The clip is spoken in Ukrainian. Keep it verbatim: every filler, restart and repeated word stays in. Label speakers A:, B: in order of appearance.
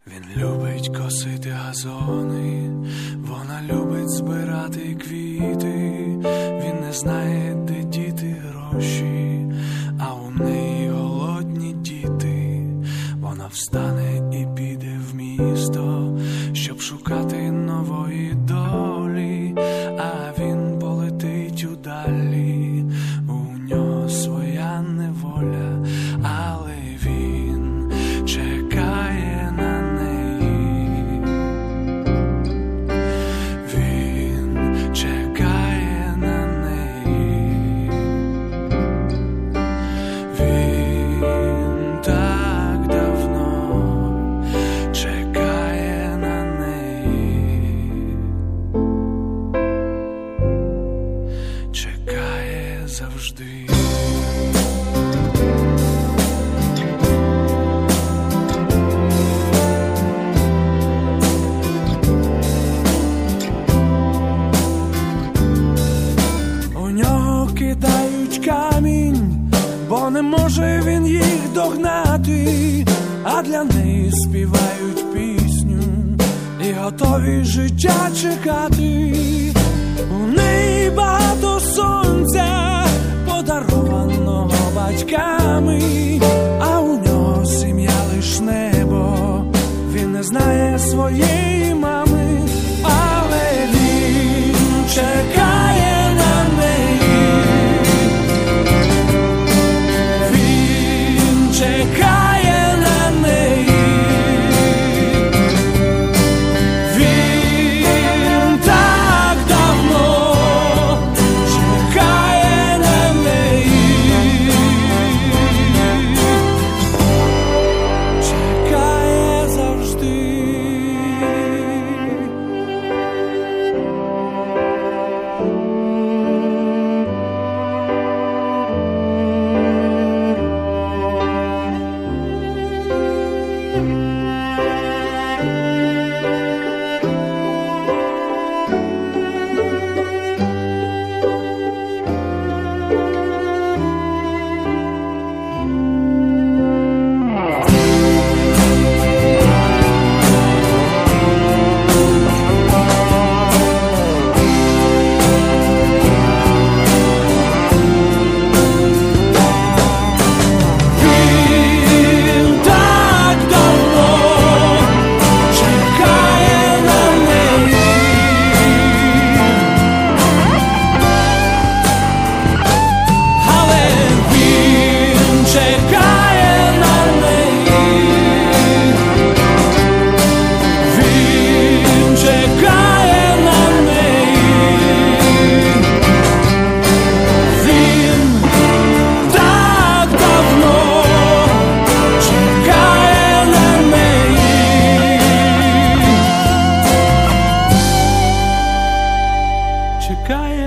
A: Він любить косити газони, вона любить збирати квіти. Він не знає, де діти гроші, а у неї голодні діти. Вона встане і піде в місто, щоб шукати нової долі, а він полетить удалі, у нього своя неволя, але він чекає на неї. Він чекає на неї. Він так давно чекає на неї. Чекає завжди. Кидають камінь, бо не може він їх догнати, а для неї співають пісню і готові життя чекати. У неї багато сонця, подарованого батьками, а у нього сім'я лиш небо. Він не знає своєї мами, але він чекає на неї. Чекає на неї. Він так давно чекає на неї. Чекає завжди. Чекає